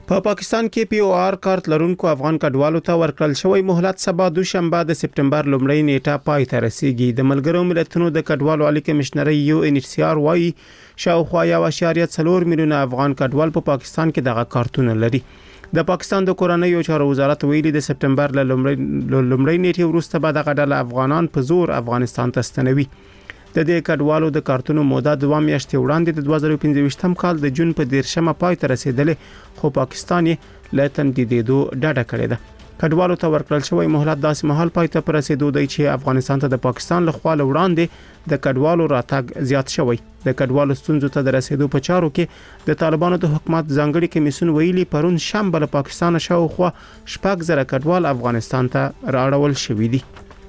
په پاکستان کې پی او آر کارت لرونکو افغان کډوالو ته ورکړل شوی مهلت سبا دوشنبه د سپټمبر لومړۍ نیټه پای ته رسیدي. د ملګرو ملتونو د کډوالو عالی کمشنري یو ان ایچ سی آر وايي شاوخوا 1.4 میلیونه افغان کډوال په پاکستان کې دغه کارتونه لري. د پاکستان د کورنیو چارو وزارت ویلي د سپټمبر لومړۍ نیټه وروسته به دغه ډله افغانان په زور افغانستان ته ستنوي. د دې کډوالو د کارتونو موده 2 میاشتې وړاندې د 2015 کال د جون په 10مه پای ته رسیدلې، خو پاکستان یې له تمدیدېدو ډډه کړې ده. کډوالو ته ورکړل شوی مهلت داسې مهال پای ته رسیدو دی چې افغانستان ته د پاکستان له خوا وړاندې د کډوالو راتګ زیات شوی. د کډوالو ستونزو ته د رسیدو په چارو کې د طالبانو د حکومت ځانګړي کمیسیون ویلي پرون شنبه له پاکستان شاوخوا 6,000 کډوال افغانستان ته راوړل شوي دي.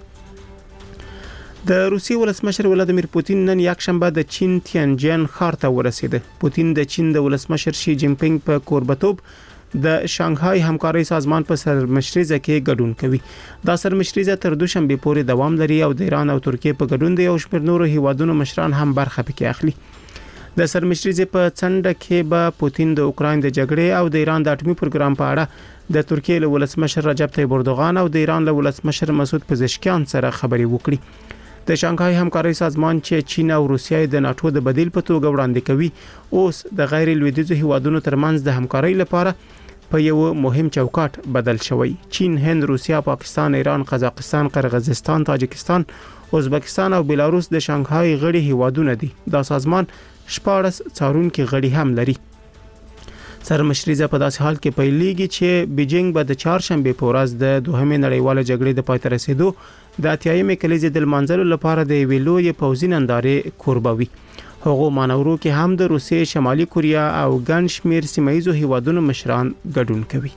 د روسیې ولسمشر ولادیمیر پوتین نن یکشنبه د چین تیانجن ښار ته ورسېد. پوتین د چین د ولسمشر شي جین پینګ په کوربتوب د شانګهای همکاري سازمان په سرمشريزه کې ګډون کوي. دا سرمشريزه تر دوشنبه پورې دوام لري او د ایران او ترکیه په ګډون د یو شمېر نورو هیوادونو مشران هم برخه پکې اخلي. د سرمشريزه په څنډه کې به پوتین د اوکراین د جګړې او د ایران د اټومي پروګرام په اړه د ترکیه له ولسمشر رجب طیب اردوغان او د ایران له ولسمشر مسعود پزشکیان سره خبرې وکړي. د شانګهای همکاري سازمان چې چین او روسیه د ناتو د بدیل په توګه وړاندې کوي اوس د غیر لویدیځو هیوادونو ترمنځ د همکارۍ لپاره په یو مهم چوکاټ بدل شوی. چین، هند، روسیه، پاکستان، ایران، قزاقستان، قرغیزستان، تاجکستان، ازبکستان او بلاروس د شانګهای غړي هیوادونه دي. دا سازمان 14 څارونکي غړي هم لري. سرمشريزه په داسې حال کې پیلېږي چې بیجینګ به د چهارشنبه په ورځ د دوهمې نړیواله جګړې د پای ته رسیدو د اتیایمې کلیزې د لمانځلو لپاره د ویلوی پوځي نندارې کوربوي. هغه مانورو کې هم د روسیې، شمالي کوریا او ګڼ شمېر سیمایي هیوادونو مشران ګډون کوي.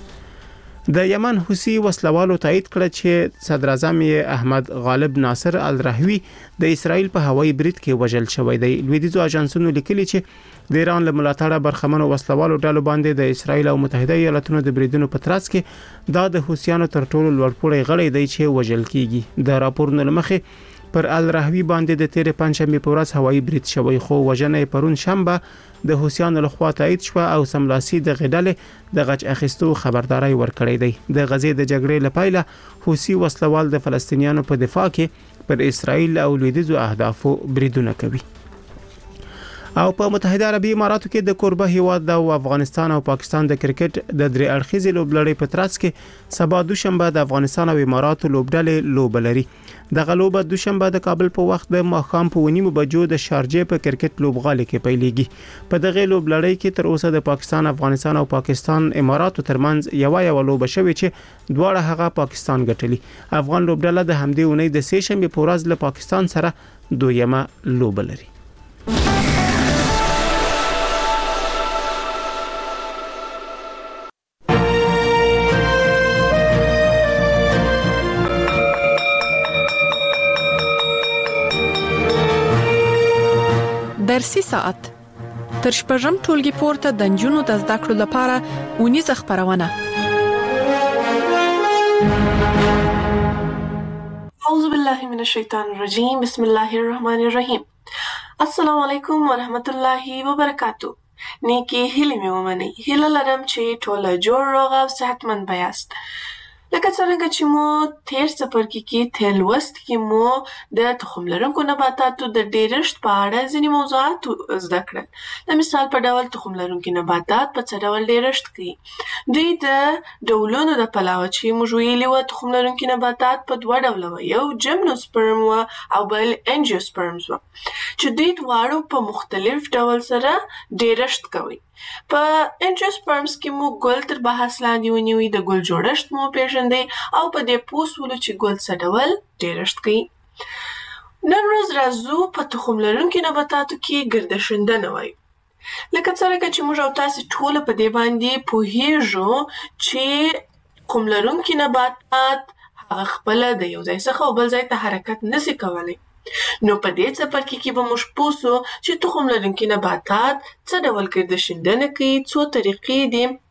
د یمن حوثي وسلوالو تایید کړ چې صدر اعظم احمد غالب ناصر الرحوی د اسرائیل په هوایي برید کې وژل شوی دی. لویدیځو اژانسونو لیکلي چې د ایران له ملاتړه برخمنو وسلوالو ډلو باندې د اسرائیل او متحده ایالاتونو د بریدونو په ترڅ کې دا د حوثیانو تر ټولو لوړپوړی غړی دی چې وژل کیږي. د راپورونو لمخې پر الرحوی باندې د تیر پنځشنبه په ورځ هوایي برید شوی، خو وژنه پرون شنبه د حوثیانو لخوا تایید شو او سملاسي د غډلې د غچ اخیستو خبرداري ورکړې دی. د غزې د جګړې لپاره حوثي وسلوال د فلسطینیانو په دفاع کې پر اسرائیل او لویدیځو اهدافو بریدونه کوي. او په متحده عربی اماراتو کې د کوربه هیواد د افغانستان او پاکستان د کرکټ د درې اړخیزې لوبلړۍ په ترڅ کې سبا دوشنبه د افغانستان او اماراتو لوبډلې لوبلري. دغه لوبه دوشنبه د کابل په وخت د ماښام په 9 بجو د شارجې په کرکټ لوبغالي کې پیلېږي. په دغه لوبلړۍ کې تر اوسه د پاکستان، افغانستان او پاکستان اماراتو ترمنځ یو لوبه شوې چې دواړه هغه پاکستان ګټلي. افغان لوبډله د همدې اونۍ د سه شنبه په ورځ له پاکستان سره دویمه لوبه لري. درسي ساعت تر شپږم ټولګي پورته د نجونو د زده کړو لپاره ونیزه خبرونه. اعوذ بالله من الشیطان الرجیم، بسم الله الرحمن الرحیم. السلام علیکم ورحمت الله وبرکاتہ. نیکی هیله مې ومنئ. هیله لرم چې ټول جوړ روغ او صحتمند بیاست. لکه څنګه چې مو تیر څپرکي کې تیر لوست کې مو د تخم لرونکو نباتاتو د ډیرښت په اړه ځینې موضوعات زده کړل. د مثال په ډول تخم لرونکي نباتات په څه ډول ډیرښت کوي. دوی د ډولونو د پلوه چې موږ ویلي وو تخم لرونکي نباتات په دوه ډوله وو، یو جمنوسپرم وو او بل انجیوسپرمز وو چې دوی دواړو په مختلف ډول سره ډیرښت کوي. په انجیوسپرمز کې مو ګل تر بحث لاندې ونیوي، د ګل جوړښت مو پیژندئ او په دې پوه سولو چې ګل څه ډول ډیرښت کوي. نن ورځ راځو په تخم لرونکي نباتاتو کې ګردشندنه وایو. لکه څنګه چې موږ او تاسې ټول په دې باندې پوهیږو چې تخم لرونکي نباتات هغه خپله د یو ځای څخه او بل ځای ته حرکت نشي کولی. نو په دې څپرکي کې به موږ پوه سو چې تخم لرونکي نباتات څه ډول ګردشندنه کوي، څو طریقې دي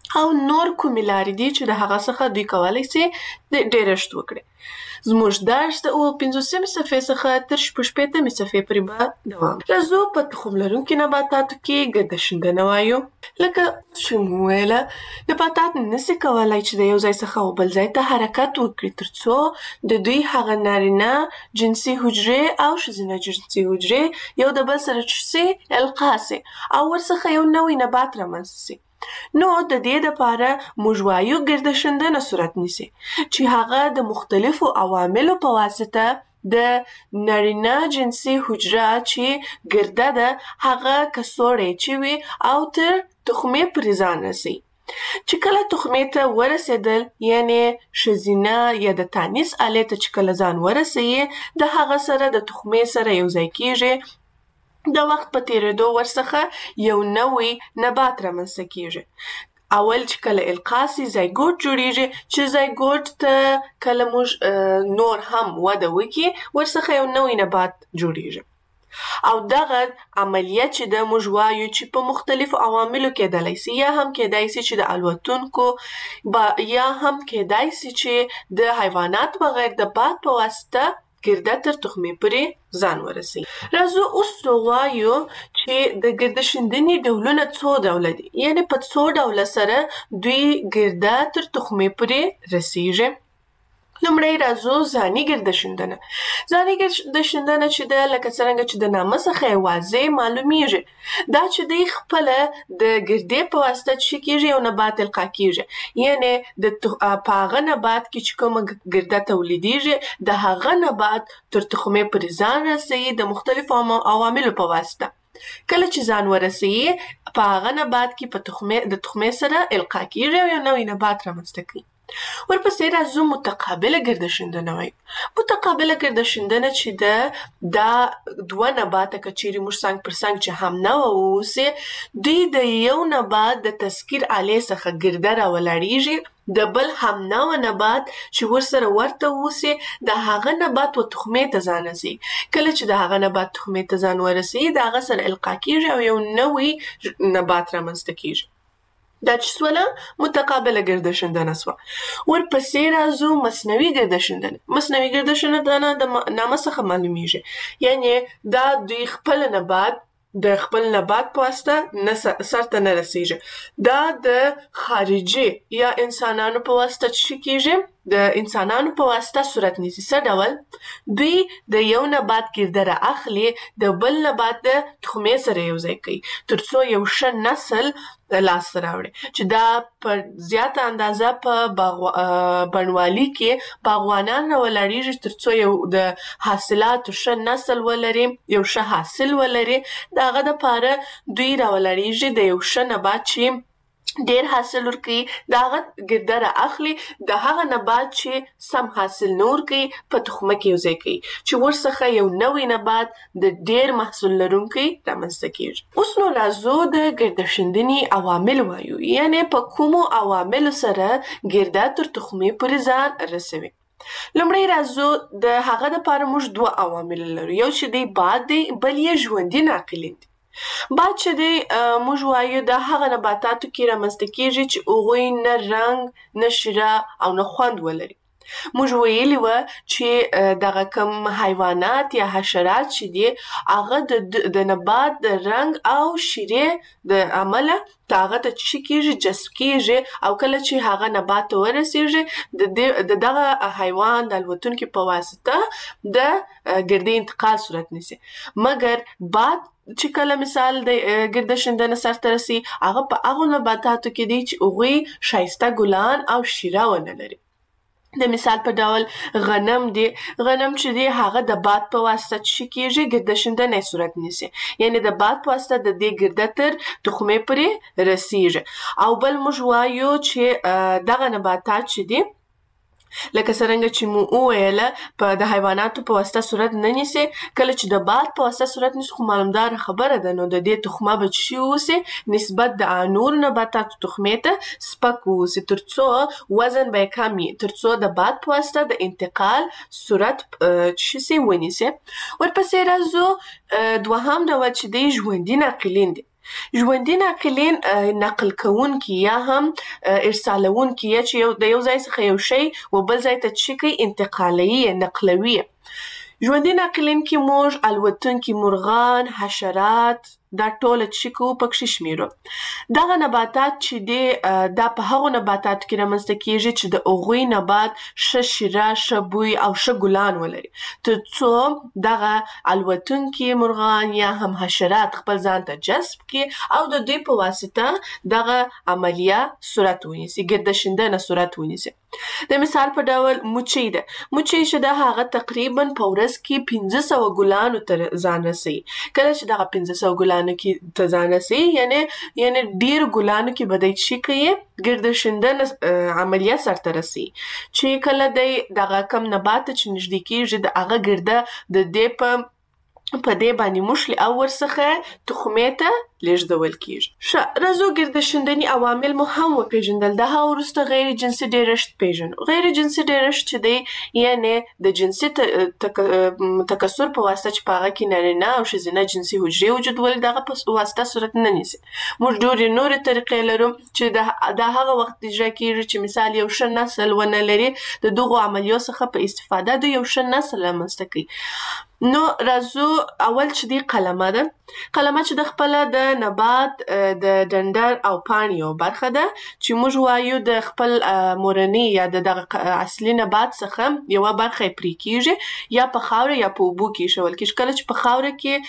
او نور کومې لارې دي چې د هغه څخه دوی کولی سي د ډېرښت وکړي. زموږ درس د 15 صفحې څخه تر 16 صفحې پورې به دوام. راځو په تخم لرونکي نباتاتو کې ګرده شیندنه وایو. لکه چې مو ویله نباتات نسي کولی چې د یو ځای څخه بل ځای ته حرکت وکړي تر څو د دوی هغه نارینه جنسي حجرې او ښځینه جنسي حجرې یو د بل سره القا سي او ورڅخه یو نوی نبات رامنځته سي. نو د دې دپاره موږ وایو ګرده شیندنه صورت نیسي چې هغه د مختلفو عواملو په واسطه د نارینه جنسي حجره چې ګرده ده هغه کڅوړی چې وي او تر تخمې پورې ځان رسوي. چې کله تخمې ته ورسېدل یعنې ښځینه یا د تانیث آلې ته چې کله ځان ورسوي د هغه سره د تخمې سره یو ځای کیږي. د وخت په تیریدو ورڅخه یو نوی نبات رامنځته کیږي. اول چې کله القا سي زایګوټ جوړیږي چې زایګوټ ته کله موږ نور هم وده وکړي ورڅخه یو نوی نبات جوړیږي. او دغه عملیه چې د موږ وایو چې په مختلفو عواملو کېدلی سي یا هم کېدای سي چې د الوتونکو یا هم کېدای سي چې د حیوانات بغیر د باد په واسطه ګرده تر تخمې پورې ځان ورسوي. راځو اوس ووایو چې د ګرده شیندنې ډولونه څو ډوله دي یعنې په څو ډوله سره دوی ګرده تر تخمې پورې رسیږي. لومړی راځو ځاني ګرده شیندنه. ځاني ګرده شیندنه چې ده لکه څرنګه چې د نامه څخه یې واضح معلومیږي دا چې دی خپله د ګردې په واسطه چې کیږي یو نبات القا کیږي یعنې په هغه نبات کې چې کومه ګرده تولیدیږي د هغه نبات تر تخمې پورې ځان رسوي د مختلفو عواملو په واسطه. کله چې ځان ورسوي په هغه نبات کې د تخمې سره القا کیږي او یو نوی نبات رامنځته کوي. ورپسې راځو متقابله ګرده شیندنه وایو. متقابله ګرده شیندنه چې ده دا دوه نباته که چیرې موږ څنګ پر څنګ چې همنوع واوسي دوی د یو نبات د تسکیر آلې څخه ګرده راولاړیږي د بل همنوع نبات چې ورسره ورته اوسي د هغه نبات و تخمې ته ځان رسوي. کله چې د هغه نبات تخمې ته ځان ورسوي د هغه سره القا کیږي او یو نوی نبات رامنځته کیږي. دا چې سوله متقابله ګرده شیندنه سوه. ورپسې راځو مصنوعي ګرده شیندنه. مصنوعي ګرده شیندنه د نامه څخه معلومیږي یعنې دا دوی خپل نبات د خپل نبات په واسطه سرته نه رسیږي. دا د خارجي یا انسانانو په واسطه چې کیږي د انسانانو په واسطه صورت نیسي. څه ډول دوی د یو نبات ګرده را اخلي د بل نبات د تخمې سره یو ځای کوي تر څو یو ښه نسل لاسته راوړي چې دا په زیاته اندازه په بڼوالي کې باغوانان راولاړیږي تر څو یو د حاصلاتو ښه نسل ولري یو ښه حاصل ولري. د هغه دپاره دوی راولاړیږي د یو ښه نبات چې ډیر حاصل ورکوي د هغه ګرده را اخلي د هغه نبات چې سم حاصل نه ورکوي په تخمه کې یو ځای کوي چې ورڅخه یو نوی نبات د ډیر محصول لرونکی رامنځته کیږي. اوس نو راځو د ګرده شیندنې عوامل وایو یعنې په کومو عواملو سره ګرده تر تخمې پورې ځان رسوي. لومړی راځو د هغه دپاره موږ دوه عوامل لرو یو چې دی باد دی بل یې ژوندي ناقلین دي. باد چې دی موږ وایو د هغه نباتاتو کې رامنځته کیږي چې هغوی نه رنګ نه شیره او نه خوند ولري. موږ ویلي وه چې دغه کم حیوانات یا حشرات چې دي هغه د نبات د رنګ او شیرې د عمله د هغه ته څه کیږي جذب کیږي او کله چې هغه نبات ته ورسیږي د دغه حیوان د الوتونکي په واسطه د ګردې انتقال صورت نیسي. مګر باد چې کله مثال د ګرده شیندنه سرته رسي هغه په هغو نباتاتو کې دی چې هغوی ښایسته ګلان او شیره ونه لري. د مثال په ډول غنم دی. غنم چې دی هغه د باد په واسطه چې کیږي ګرده شیندنه صورت نیسي یعنې د باد په واسطه د دې ګرده تر تخمې پورې رسیږي. او بل موږ وایو چې دغه نباتات چې دی لکه څرنګه چې مو وویله د حیواناتو په واسطه صورت نه نیسي کله چې د باد په واسطه صورت نیسي خو معلومداره خبره ده نو د دې تخمه به څه اوسي نسبت د نورو نباتاتو تخمې ته سپک اوسي تر څو وزن به یې کم وي تر څو د باد په واسطه د انتقال صورت څه سي ونیسي. ورپسې راځو دوهم ډول چې دی ژوندي ناقلین دي. ژوندي ناقلین نقل کوونکي یا هم ارسالونکي چې د یو ځای څخه یو شی و بل ځای ته څه کوي انتقالوي نقلوي. ژوندي ناقلین کې موږ الوتونکي مرغان، حشرات دا ټول چې کوو پکې شمیرو. دغه نباتات چې دی دا په هغو نباتاتو کې رامنځته کیږي چې د هغوی نبات ښه شیره، ښه بوی او ښه ګلان ولري، تر څو دغه الوتونکي مرغان یا هم حشرات خپل ځان ته جذب کړي او د دوی په واسطه دغه عملیه صورت ونیسي، ګردشیندنه صورت ونیسي. د مثال په ډول مچۍ ده. مچۍ چې ده هغه تقریبا په ورځ کې 1500 ګلانو ته ځان رسوي. کله چې دغه 1500 ګلانو کې ته ځان رسوي یعنی ډیر ګلانو کې به دی څه کوي ګردشیندنه عملیه سرته رسوي، چې کله دی دغه کم نبات چې نږدې کیږي د هغه ګرده د دې په دې باندې مشلي او ورڅخه تخمې ته لیږدول کیږي. ښه، راځو ګردشیندنې عوامل مو هم وپېژندل. د هغه وروسته غیر جنسي ډېرښت پېژنو. غیر جنسي ډېرښت چې دی یعنی د جنسي تکثر په واسطه چې په هغه کې نارینه او ښځینه جنسي حجرې وجود ولري دغه په واسطه صورت نه نیسي. موږ ډېرې نورې طریقې لرو چې د هغه وخت اجرا کیږي چې مثال یو ښه نسل ونه لري، د دغو عملیو څخه په استفاده د یو ښه نسل رامنځته کوي. نو راځو اول چې دی قلمه ده. قلمه چې د خپله د نبات د ډنډر او پاڼې یو برخه ده چې موږ وایو د خپل مورني یا دغه اصلي نبات څخه یوه برخه یې پرې کیږي، یا په خاوره یا په اوبو کې ایښول کیږي. کله چې په خاوره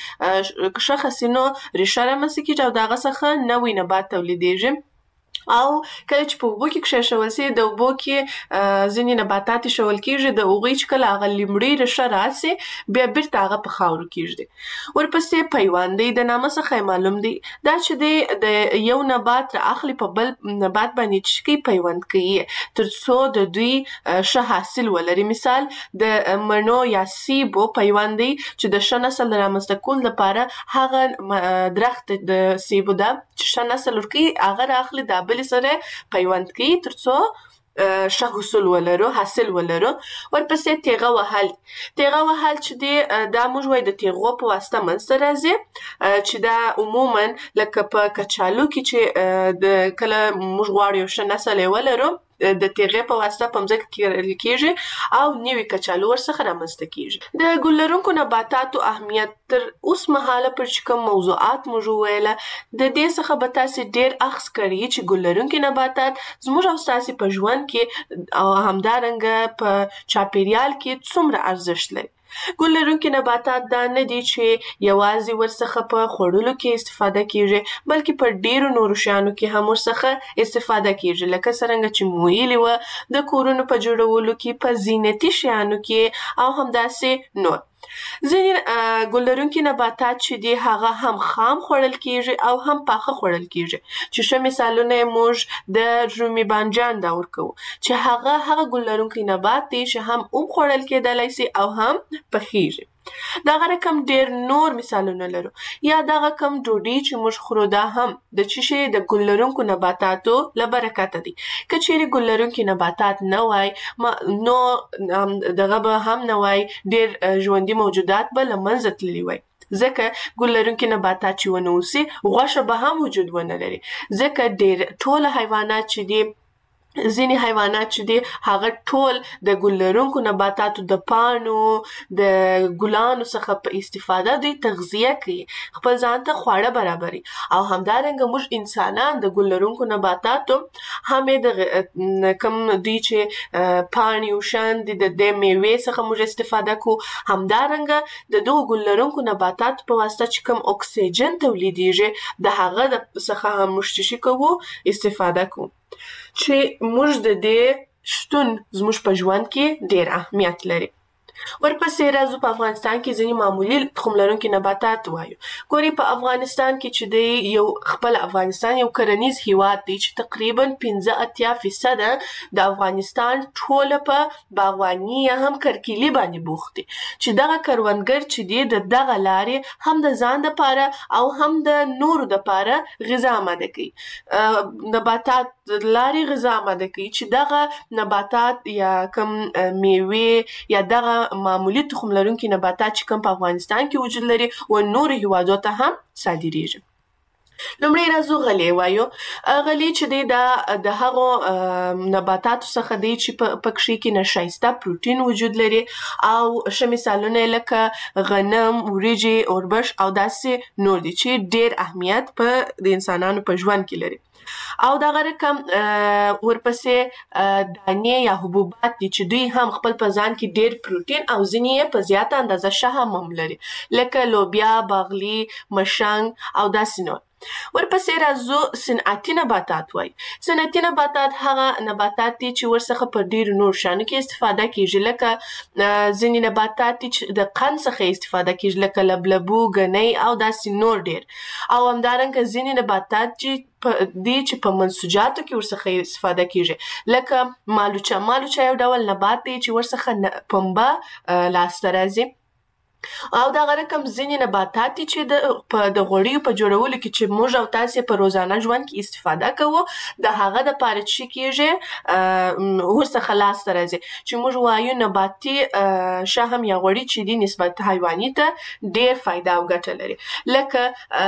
کې ښه خسینو ریښه رامنځته کیږي او د هغه څخه نوی نبات تولیدیږي، او کله چې په اوبو کې کښېښول سي د اوبو کې ځینې نباتات ایښول کیږي، د هغوی چې کله هغه لومړۍ ریښه راسي بیا بیرته هغه په خاورو کیږدي. ورپسې پیوند دی. د نامه څخه یې معلوم دی دا چې دی د یو نبات را اخلي په بل نبات باندې چې کوي پیوند کوي تر څو د دوی ښه حاصل ولري. مثال د مڼو یا سیبو پیوند دی چې د ښه نسل د رامنځته کولو لپاره هغه درخت د سیبو ده چې ښه نسل ورکوي هغه را اخلي دا بلې سره پیوند کوي تر څو ښه حصول ولرو، حاصل ولرو. ورپسې تیغه وهل. تیغه وهل چې دی دا موږ وایو د تیغو په واسطه منځته راځي، چې دا عموما لکه په کچالو کې چې کله موږ غواړو یو ښه نسل یې ولرو د تیغې په واسطه په مځکه کې کرل کیږي او نوي کچالو ورڅخه رامنځته کیږي. د ګل لرونکو نباتاتو اهمیت تر اوس مهاله پر چې کوم موضوعات موږ وویله د دې څخه به تاسې ډېر اخذ کړي چې ګل لرونکي نباتات زموږ او ستاسې په ژوند کې او همدارنګه په چاپیریال کې څومره ارزښت لري. ګل لرونکي نباتات دا نه دي چې یوازې ورڅخه په خوړلو کې استفاده کیږي بلکې په ډیرو نورو شیانو کې هم ورڅخه استفاده کیږي، لکه څرنګه چې مو ویلي وه د کورونو په جوړولو کې، په زینتي شیانو کې او همداسې نور. ځینې ګل لرونکي نباتات چې دي هغه هم خام خوړل کیږي او هم پاخه خوړل کیږي، چې ښه مثالونه یې موږ د رومي بانجان دا ورکوو چې هغه ګل لرونکی نبات دی چې هم خوړل کیدلی سي او هم پخیږي. دغه رقم ډیر نور مثالونه لرو. یا دغه کم ډوډۍ چې موږ خورو دا هم د څه شي د ګل لرونکو نباتاتو له برکته دي. که چیرې ګل لرونکي نباتات نه وای نو دغه به هم نه وای، ډیر ژوندي موجودات به له منځه تللي وای. ځکه ګل لرونکي نباتات چې ونه اوسي غوښه به هم وجود ونه لري، ځکه ډیر ټول حیوانات چې دي ځینې حیوانات چې دي هغه ټول د ګل لرونکو نباتاتو د پاڼو د ګلانو څخه په استفاده دوی تغذیه کوي، خپل ځان ته خواړه برابري. او همدارنګه موږ انسانان د ګل لرونکو نباتاتو هم د کوم دوی چې پاڼې او شان دي د دې میوې څخه موږ استفاده کوو، همدارنګه د دغو ګل لرونکو نباتاتو په واسطه چې کوم اکسیجن تولیدیږي د هغه څخه هم موږ څه کوو استفاده کوو، چې موږ د دې شتون زموږ په ژوند کې ډېر اهمیت لري. ورپسې راځو په افغانستان کې ځینې معمولي تخم لرونکي نباتات وایو. ګوري په افغانستان کې چې دی یو خپل افغانستان یو کرنیز هیواد دی چې تقریبا 85% د افغانستان ټوله په باغواني یا هم کرکیلي باندې بوخت دي، چې دغه کروندګر چې دی د دغه لارې هم د ځان دپاره او هم د نورو دپاره غذا آماده کوي. نباتات لارې غذا آماده کوي چې دغه نباتات یا کم میوې یا دغه معمولی تخم لرونکي نباتات چې کوم په افغانستان کې وجود لري و نورو هیوادو ته هم صادریږي. لومړی راځو غلې وایو. غلې چې دی د هغو نباتاتو څخه دی چې په کښې کې نشایسته پروټین وجود لري او ښه مثالونه یې لکه غنم، وریجې، اوربش او داسې نور دي چې ډېر اهمیت په د انسانانو په ژوند کې لري. او دغه رقم ورپسې دانې یا حبوبات دي چې دوی هم خپل په ځان کې ډېر پروټین او ځینې یې په زیاته اندازه شحم هم لري لکه لوبیا، باغلي، مشنګ او داسې نور. ورپسې راځو صنعتي نباتات وایي. صنعتي نباتات هغه نباتات دي چې ورڅخه په ډېرو نور شیانو کې استفاده کیږي لکه ځینې نباتات دي چې د قند څخه استفاده کیږي لکه لبلبو، ګنۍ او داسې نور ډېر. او همدارنګه ځینې نباتات دي چې په منسوجاتو کې ورڅخه استفاده کیږي لکه مالوچه. مالوچه یو ډول نبات دی چې ورڅخه پنبه لاسته راځي. او دغه رقم ځینې نباتات دي چې د غوړیو په جوړولو کې چې موږ او تاسې په روزانه ژوند کې استفاده کوو د هغه دپاره څه کیږي ورڅخه لاسته راځي چې موږ وایو نباتي شحم یا غوړي چې دي نسبت حیواني ته ډېر فایده او ګټه لري لکه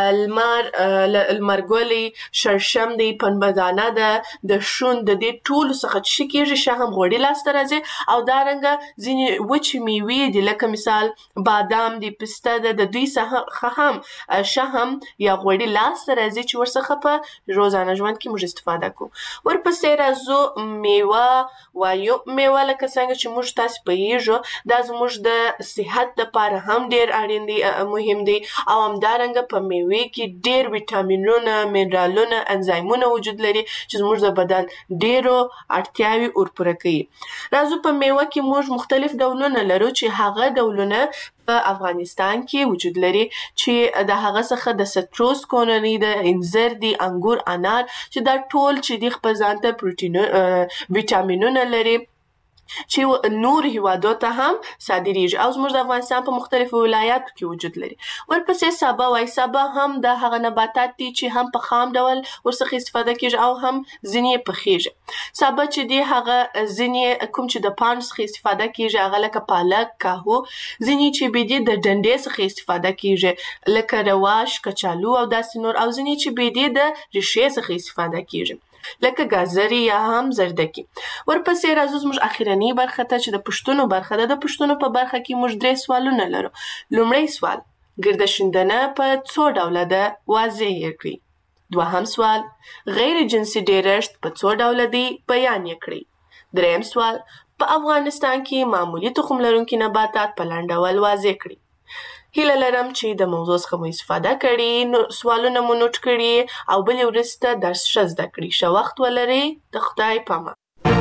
لمرګلي، شړشم دی، پنبه دانه ده، د شون د دې ټولو څخه څه کیږي شحم غوړي لاسته راځي. او دارنګه ځینې وچې میوې دي لکه مثال بادام دی، پسته ده، د دوی څخه هم شحم یا غوړي لاسته راځي چې ورڅخه په روزانه ژوند کې موږ استفاده کوو. ورپسې راځو میوه وایو. میوه لکه څنګه چې موږ تاسې پوهیږو دا زموږ د صحت دپاره هم ډېر اړین دی، مهم دی. او همدارنګه په میوې کې ډېر ویټامینونه، منرالونه، انزایمونه وجود لري چې زموږ د بدن ډېرو اړتیاوې ورپوره کوي. راځو په میوه کې موږ مختلف ډولونه لرو چې هغه ډولونه په افغانستان کې وجود لري چې د هغه څخه د سټروس کورنۍ د انځر دي، انګور، انار چې دا ټول چې دي خپل ځان ته ویټامینونه لري چې نور هیوادو ته هم صادریږي او زموږ د افغانستان په مختلفو ولایاتو کې وجود لري. ورپسې سابه وایي. سابه هم د هغه نباتات دي چې هم په خام ډول ورڅخه استفاده کیږي او هم ځینې یې پخیږي. سابه چې دي هغه ځینې کوم چې د پاڼو څخه استفاده کیږي هغه لکه پالک، کاهو. ځینې چې بې دي د ډنډې څخه استفاده کیږي لکه رواش، کچالو او داسې نور. او ځینې چې بې دي د ریښې څخه استفاده کیږي لکه ګازرې یا هم زردکي. ورپسې راځو زموږ اخرنۍ برخه ته چې د پوښتنو برخه ده. د پوښتنو په برخه کې موږ 3 سوالونه لرو. لومړی سوال ګرده شیندنه په څو ډوله ده؟ واضح یې کړئ. دوهم سوال غیر جنسي ډیرښت په څو ډوله دی؟ بیان یې کړئ. دریم سوال په افغانستان کې معمولي تخم لرونکي نباتات په لنډ ډول واضح کړئ. هیله لرم چې د موضوع څخه مو استفاده کړې، سوالونه مو نوټ کړي او بلې ورځ ته درس ښه زده کړي. ښه وخت ولرئ. د خدای پامان.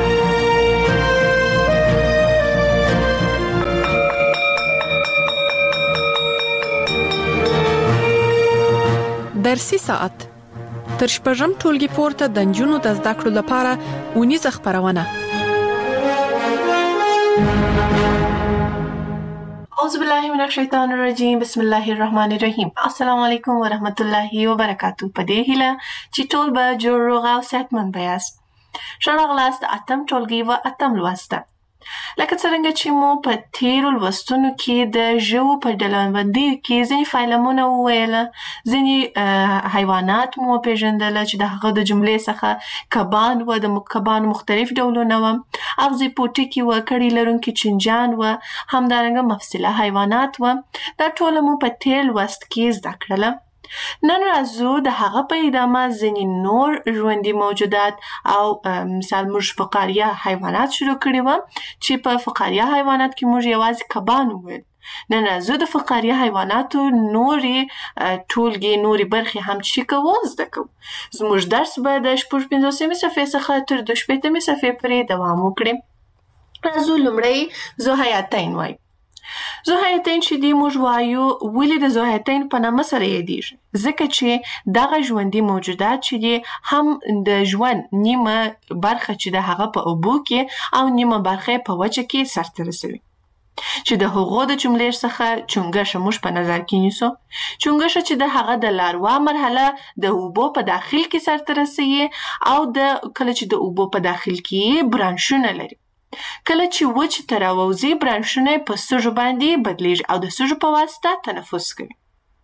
درسي ساعت تر شپږم ټولګي پورته د نجونو د زده کړو لپاره اونیزه خپرونه. اعوذ بالله من الشیطان الرجیم. بسم الله الرحمن الرحیم. السلام علیکم ورحمت الله وبرکاتو. په دې هیله چې ټول به جوړ روغ او صحتمند یاست. ښه راغلاست د 8م ټولګي و 8م لوست ته. لکه څرنګه چې مو په تیرو لوستونو کې د ژوو په ډلبندۍ کې ځینې فعلمونه وویله، ځینې حیوانات مو وپېژندله چې د هغه د جملې څخه کبان و، د کبانو مختلف ډولونه وه، اغزي پوټکي و، کړي لرونکي چینجان و، همدارنګه مفصله حیوانات و. دا ټوله مو په تیر لوست کې زده کړله. نن راځو د هغه په ادامه ځینې نور ژوندي موجودات او مثال موږ فقاریه حیوانات شروع کړي وه چې په فقاریه حیوانات کې موږ یوازې کبان وویل. نن راځو د فقاریه حیواناتو نورې ټولګې نورې برخې هم چې کوو زده کوو. زموږ درس به د 55 صفحې څخه تر 280 صفحې پورې دوام وکړي. راځو لومړی ذوحیاتین وایو. ذوحیاتین چې دی موږ وایو ولې د ذوحیاتین په نامه سره یادیږي؟ ځکه چې دغه ژوندي موجودات چې دی هم د ژوند نیمه برخه چې د هغه په اوبو کې او نیمه برخه په وچه کې سرته رسوي. چې د هغو د جملې څخه چونګښه موږ په نظر کې نیسو. چونګښه چې د هغه د لاروا مرحله د اوبو په داخل کې سرته رسوي او کله چې د اوبو په داخل کې برانشونه لري. کله چې وچې ته راووځي برانشونه په سږو باندې بدلیږي او د سږو په واسطه تنفس کوي.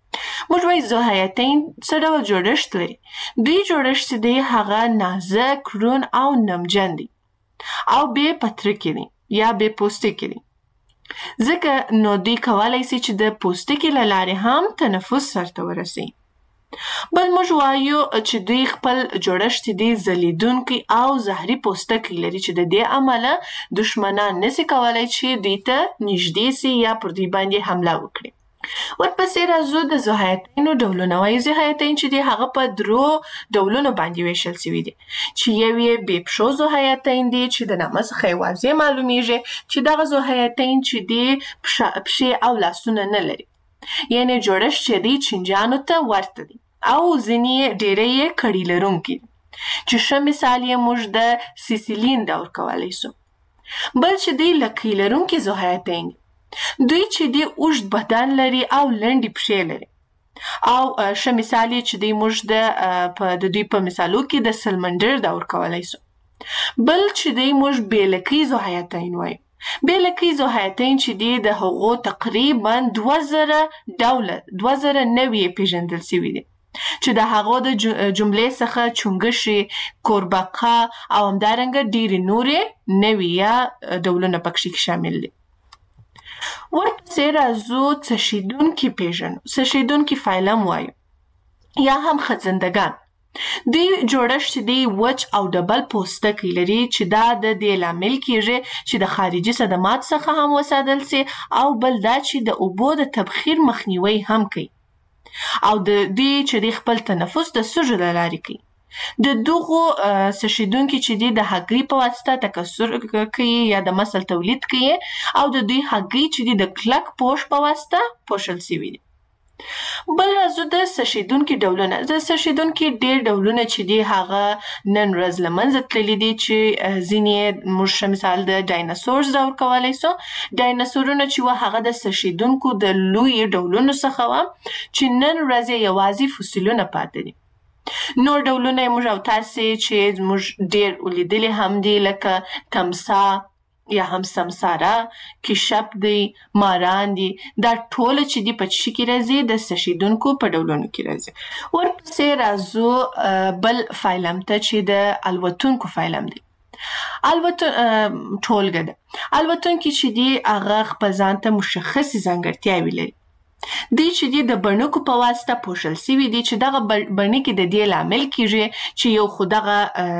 موږ وایي ذوحیاتین څه ډول جوړښت لري. دوی جوړښت چې دی هغه نازک، روڼ او نمجن دی او بې پترکې دی یا بې پوستکې دی. ځکه نو دوی کولی سي چې د پوستکې له لارې هم تنفس سرته ورسوي. بل موږ وایو چې دوی خپل جوړښت دی ځلیدونکی او زهري پوستکی لري چې د دې امله دشمنان نسي کولی چې دوی ته نږدې سي یا پر دوی باندې حمله وکړي. ورپسې راځو د ذوحیاتینو ډولونه. وایي ذوحیاتین چې دی هغه په 3 ډولونو باندې ویشل سوي دي چې یو یې بې پښو ذوحیاتین دی چې د نامه څخه یې واضح معلومیږي چې دغه ذوحیاتین چې دی پښې او لاسونه نه لري، یعنې جوړښت چې دی چینجانو ته ورته دی او ځینې ډېری یې کړي لرونکي دي چې ښه مثال یې موږ د سیسیلین دور کولی سو. بل چې دی لکۍ لرونکي ذوحیاتین دي. دوی چې دی اوږد بدن لري او لنډې پښې لري او ښه مثال یې چې دی موږ د دوی په مثالو کې د سلمندر دور کولی سو. بل چې دی موږ بې لکۍ ذوحیاتین وایو. بې لکۍ ذوحیاتین چې دی د هغو تقریبا 2000 نوعې پیژندل سوي دي چې د هغو د جملې څخه چونګښې، کوربقه او همدارنګه ډېرې نورې نوعې یا ډولونه پکښې شامل دي. ورپسې راځو څشیدونکي پیژنو. څشیدونکي فایلم وایو یا هم خزندګان. دوی جوړښت دی وچ او ډبل پوستکی لري چې دا د دې لامل کیږي چې د خارجي صدمات څخه هم وساتل سي او بل دا چې د اوبو د تبخیر مخنیوي هم کوي او د دې چې دی خپل تنفس د سږو له لارې کوي. د دغو څشیدونکي چې دی د هګۍ په واسطه تکثر کوي یا د مسل تولید کوي او د دوی هګۍ چې دی د کلک پوښ په واسطه پوښل سوي دي. بل راځو د څشیدونکي ډولونه. د څشیدونکي ډېر ډولونه چې دی هغه نن ورځ له منځه تللي دي چې ځینې موږ مثال د ډایناسورز دور کولی سو. ډایناسورونه چې وه هغه د څشیدونکو د لویو ډولونو څخه وه چې نن ورځ یې یوازې فسیلونه پاتې دي. نور ډولونه یې موږ او تاسې چې موږ ډېر ولیدلي هم دي لکه تمساح یا هم سمساره، کیشپ دی، ماران دی. دا ټوله چې دی په چی کې راځي د څشیدونکو په ډولونو کې راځي. ورپسې راځو بل فایلم ته چې د الوتونکو فایلم دی. ټولګه ده. الوتونکي چې دی هغه خپل ځان ته مشخصې ځانګړتیاوې لري. دوی چې دی د بڼکو په واسطه پوښل سوي دي چې دغه بڼکې د دې لامل کیږي چې یو خو دغه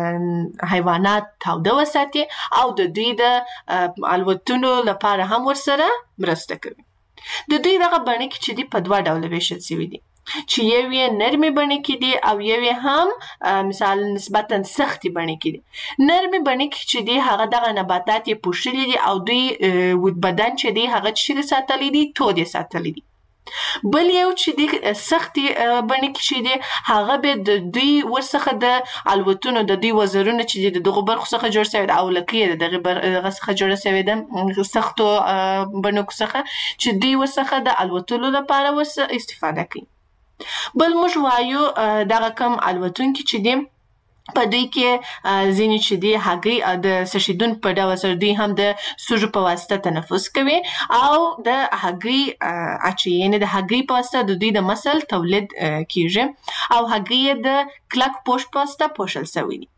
حیوانات تاوده وساتي او د دوی د الوتنو لپاره هم ورسره مرسته کوي. د دوی دغه بڼکې چې دی په 2 ډوله ویشل سوي دي چې یو یې نرمې بڼکې دي او یو یې هم مثال نسبتا سختې بڼکې دي. نرمې بڼکې چې دی هغه دغه نباتات یې پوښلي دي او دوی بدن چې دی هغه چیرې ساتلی دي، تود یې ساتلی دي. بل یو چې دی سختې بڼکې چې دی هغه به د دوی ورڅخه د الوتنو د دوی وزرونه چې دی د دغو برخو څخه جوړ سوی ده او لکۍ یې د دغې څخه جوړه سوې ده سختو بڼکو څخه چې دوی ورڅخه د الوتلو لپاره استفاده کوي. بل موږ وایو دغه کم الوتونکي چې دی په دوی کې ځینې چې دی هګۍ د څشیدون په ډول سره دوی هم د سږو په واسطه تنفس کوي او د هګۍ اچوي، یعنې د هګۍ په واسطه د دوی د مسل تولید کیږي او هګۍ یې د کلک پوښ په واسطه پوښل سوي دي.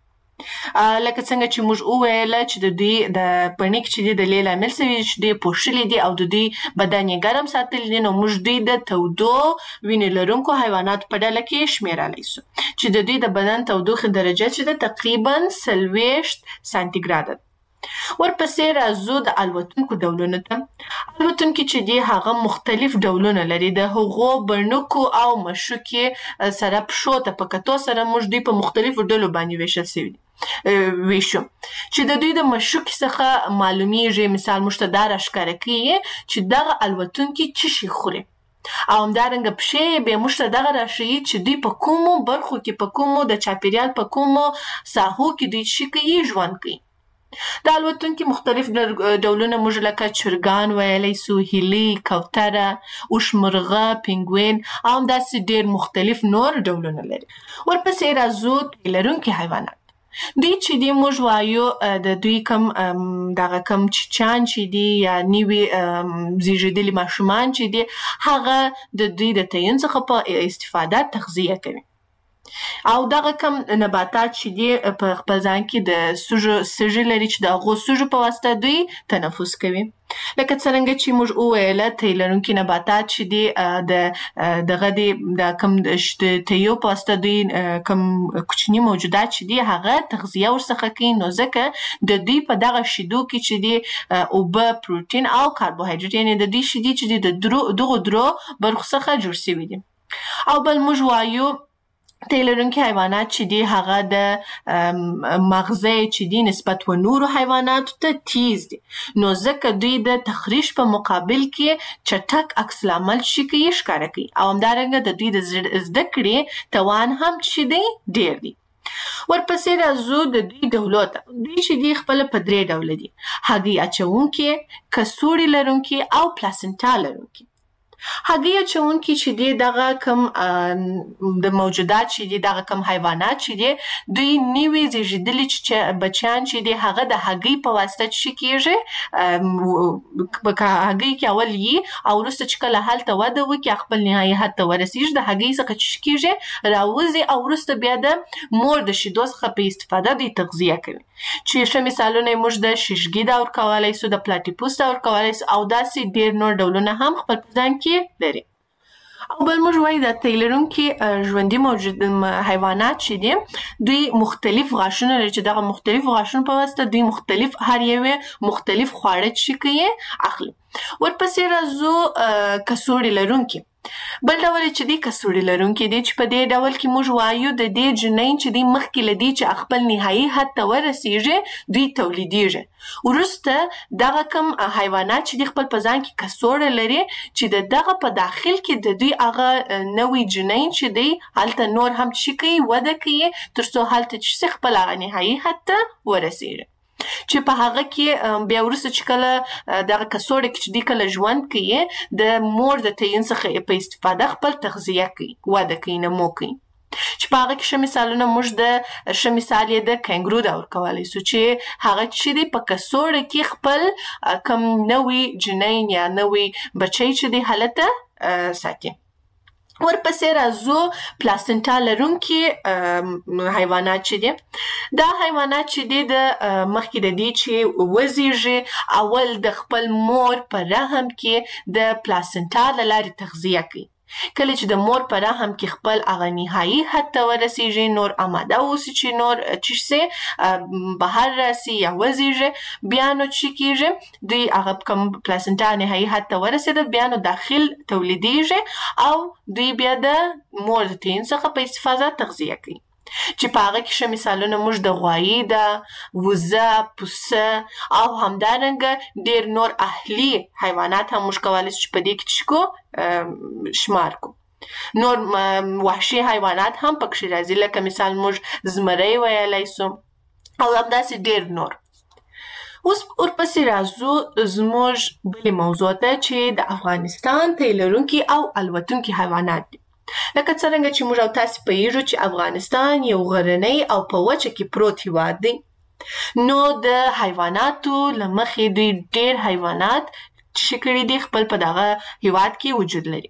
لکه څنګه چې موږ وویله چې د دوی د بڼکې چې دی د دې لامل سوي چې دوی پوښلي دي او د دوی بدن یې ګرم ساتلی دی، نو موږ دوی د تودو وینې لرونکو حیواناتو په ډله کې شمیرلی سو چې د دوی د بدن تودوخې درجه چې ده تقریبا 40 سانتیګراده. ورپسې راځو د الوتونکو ډولونو ته. الوتونکي چې دی هغه مختلف ډولونه لري. د هغو بڼکو او مشوکې سره پښو ته په کتو سره موږ دوی په مختلفو ډلو باندې ویشل سوي دي ویشو چې د دوی د مشوکې څخه معلومیږي. مثال موږ ته دا راښکاره کوي چې دغه الوتونکي څه شي خوري او همدارنګه پښې یې بیا موږ ته دغه راښیي چې دوی په کومو برخو کې په کومو د چاپیریال په کومو ساحو کې دوی څه کوي ژوند کوي. د الوتونکي مختلف ډولونه موږ لکه چرګان ویلی سو، هیلۍ، کوتره، اوښمرغه، پینګوین او همداسې ډېر مختلف نور ډولونه لري. ورپسې راځو لرونکي حیوانات. دوی چې دی موږ وایو د دوی کم دغه کم چیچان چې دی یا نیوي زیږیدلي ماشومان چې دی هغه د دوی د تعین څخه په استفاده تغذیه کوي او دغه کم نباتات چې دی په خپل ځان کې د سږي لري چې د هغو سږو په واسطه دوی تنفس کوي لکه څرنګه چې موږ وویله تی لرونکي نباتات چې دی دغه دی د کم د تیو په واسطه دوی کم کوچني موجودات چې دی هغه تغذیه ورڅخه کوي نو ځکه د دوی په دغه شیدو کې چې دی اوبه پروتین او کاربوهایډریټ یعنې د دوی شیدې چې دی د دغو درو برخو څخه جوړ شوي دي او بل موږ وایو تی لرونکي حیوانات چې دی هغه د مغزه چې دی نسبت و نورو حیواناتو ته تیز دي نو ځکه دوی د تخریش په مقابل کې چټک عکس العمل کوي ښکاره کوي او همدارنګه د دوی د زده کړې توان هم چې دی ډیر دی ورپسې راځو د دوی ډولو ته دوی چې دی خپل په درې ډوله دي هګۍ اچونکي کڅوړې لرونکي او پلاسنټا لرونکي هګۍ اچونکي چې دی دغه کم د موجودات چې دی دغه کم حیوانات چې دی دوی نوي زیږیدلي بچیان چې دی هغه د هګۍ په واسطه چې کیږي په هګۍ کې اول یي او وروسته چې کله هلته وده وکړي خپل نهایي حد ته ورسیږي د هګۍ څخه چې کیږي راوځي او وروسته بیا د مور د شیدو څخه په استفاده دوی تغذیه کوي چې ښه مثالونه یې موږ د شیشګي دا ورکولی سو د پلاټیپوس دا ورکولی سو او داسې ډېر نور ډولونه هم خپل په ځان کې لري او بل موږ وایو د تی لرونکي ژوندي موجود حیوانات چې دي دوی مختلف غاښونه لري چې دغه مختلف غاښونو په واسطه دوی مختلف هر یوې مختلف خواړه چې کوي اخلي ورپسې راځو کڅوړې لرونکي بل ډول چې دی کڅوړې لرونکي دی چې په دې ډول کې موږ وایو د دې جنین چې دی مخکې له دې چې خپل نهایي حد ته ورسیږي دوی تولیدیږي وروسته دغه کم حیوانات چې دی خپل په ځان کې کڅوړه لري چې دغه په داخل کې د دوی هغه نوی جنین چې دی هلته نور هم چې کوي وده کوي تر څو هلته چې خپل هغه نهایي حد ته ورسیږي چې په هغه کې بیا وروسته چې کله دغه کڅوړه کې چې دی کله ژوند کوي د مور د تعین څخه په استفاده خپل تغذیه کوي وده کوي نمو کوي چې په هغه کې ښه مثالونه موږ د ښه مثال یې د کینګرو دا ورکولی سو چې هغه چې دی په کڅوړه کې خپل کم نوی جنین یا نوی بچی چې دی هلته ساتي ورپسې راځو پلاسنټا لرونکي حیوانات چې دي دا حیوانات چې دي د مخکې د دې چې وزیږي اول د خپل مور په رحم کې د پلاسنټا له لارې تغذیه کوي کله چې د مور په رحم کې خپل هغه نهایي حد ته ورسیږي نور آماده اوسي چې نور چې سي بهر راسي یا وزیږي بیا نو چې کیږي دوی هغه کوم پلاسنټا نهایي حد ته ورسېده بیا نو داخل تولیدیږي او دوی بیا د مور د تعین څخه په استفاده تغذیه کوي چې په هغه کې ښه مثالونه موږ د غوایي ده وزه پسه او همدارنګه ډېر نور اهلي حیوانات هم موږ کولی شو چې په دې کې چې شمار کو نور وحشي حیوانات هم پکښې راځي لکه مثال موږ زمری ویلی سو او همداسې ډېر نور اوس ورپسې راځو زموږ بلې موضوع ته چې د افغانستان تی لرونکي او الوتونکي حیوانات دي لکه څرنګه چې موږ او تاسې پوهیږو چې افغانستان یو غرنی او په وچه کې پروت هیواد دی نو د حیواناتو له مخې دوی ډېر حیوانات چې کړي دي خپل په دغه هیواد کې وجود لري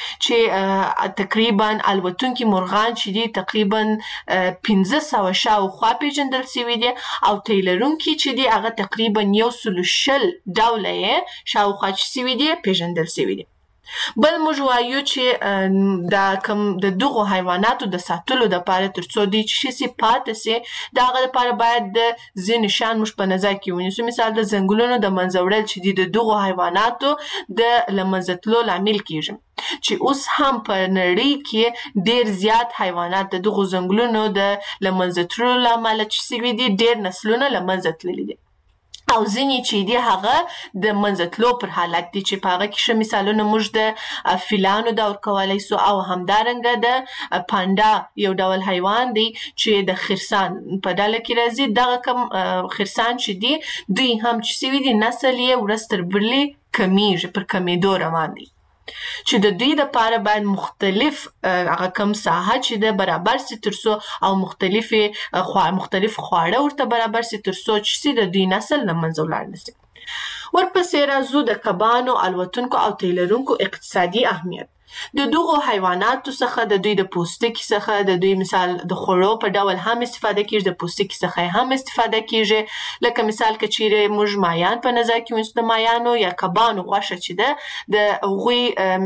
چې تقریبا الوتونکي مرغان چې دي تقریبا 1500 شاوخوا پیژندل شوي دي او تی لرونکي چې دي هغه تقریبا 120 ډوله یې شاوخوا چې شوي دي پیژندل شوي دي بل موږ وایو چې دا کم د دغو حیواناتو د ساتلو دپاره تر څو دوی چې شي پاتې سي د هغه دپاره باید د ځینې شیان موږ په نظر کې ونیسو مثال د ځنګلونو د منځه وړل چې دي د دغو حیواناتو د له منځه تلو لامل کیږي چې اوس هم په نړۍ کې ډېر زیات حیوانات د دغو ځنګلونو د له منځه تللو له امله چې سوي دي ډېر نسلونه له منځه تللي دي او ځینې چې دي هغه د منځه تلو پر حالت دي چې په هغه کې ښه مثالونه موږ د فیلانو دا ورکولی سو او همدارنګه د پانډا یو ډول حیوان دی چې د خرسان په ډله کې راځي دغه کم خرسان چې دي دوی هم چې سوي دي نسل یې ورځ تر بلې کمیږي پر کمیدو روان دی چې د دوی لپاره باید مختلف هغه کم ساحه چې د برابر سي ترڅو او مختلف خواړه ورته برابر سي ترڅو چې د دوی نسل نه منځ ولاړ نشي. ورپسې راځو د کبانو، الوتونکو او تیلرونکو اقتصادي اهمیت. د دغو حیواناتو څخه د دوی د پوستکي څخه د دوی مثال د خوړو په ډول هم استفاده کیږي، د پوستکي څخه هم استفاده کیږي. لکه مثال که چیرې موږ مایان په نظر کې ونیسو، د مایانو یا کبانو غوښه چې ده د هغوی